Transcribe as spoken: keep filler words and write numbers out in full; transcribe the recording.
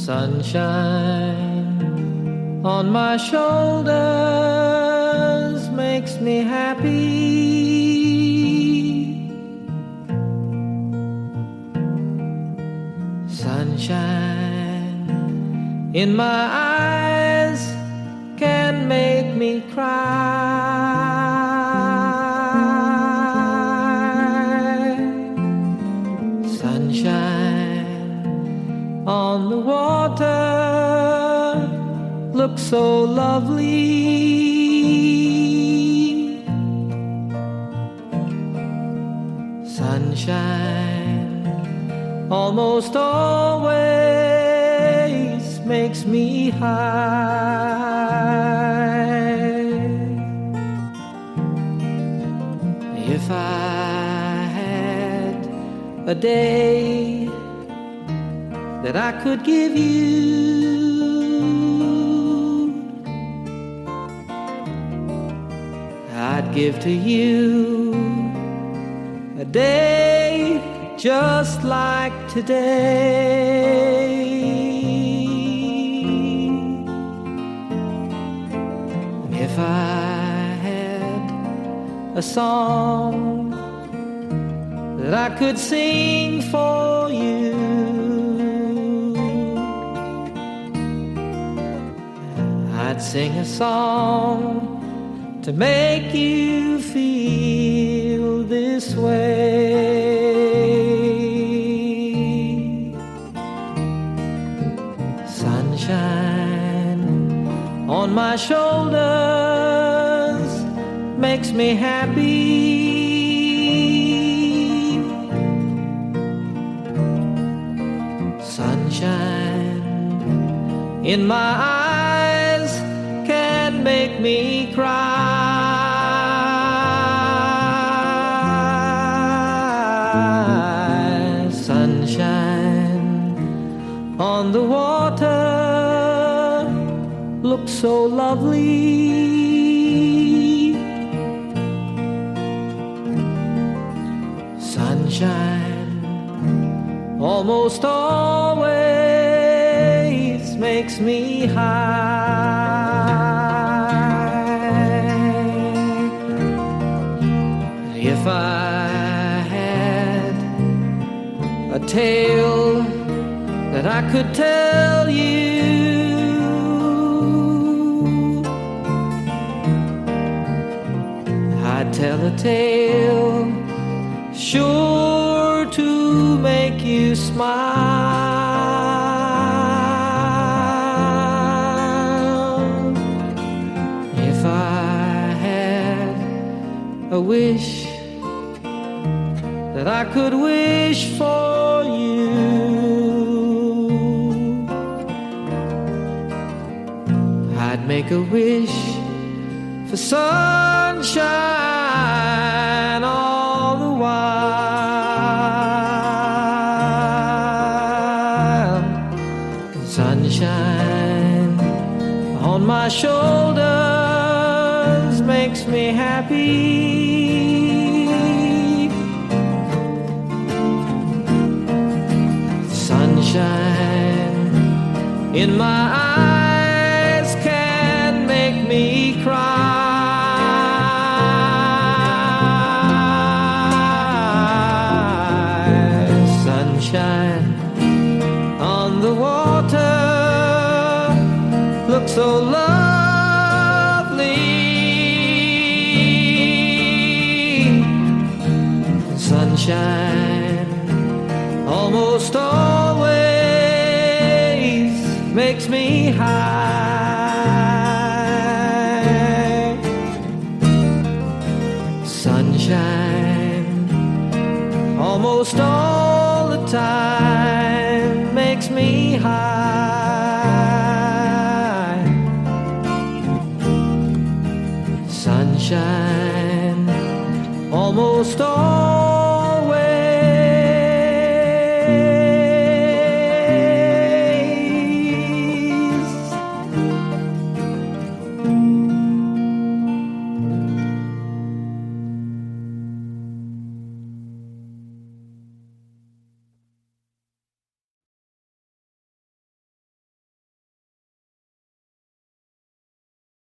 Sunshine on my shoulders makes me happy. Sunshine in my eyes can make me cry. Sunshine on the water looks so lovely. Sunshine almost always makes me high. If I had a day that I could give you, I'd give to you a day just like today. And if I had a song that I could sing for you, I'd sing a song to make you feel this way. Sunshine on my shoulders makes me happy. Sunshine in my eyes can make me cry. Sunshine on the water looks so lovely. Sunshine almost always makes me high. If I had a tale that I could tell you, I'd tell a tale sure to make you smile. If I had a wish that I could wish for you, I'd make a wish for sunshine all the while. Sunshine on my shoulders makes me happy. Sunshine in my eyes can make me cry. Sunshine on the water looks so lovely. Sunshine almost always makes me high. Sunshine almost all the time makes me high. Sunshine almost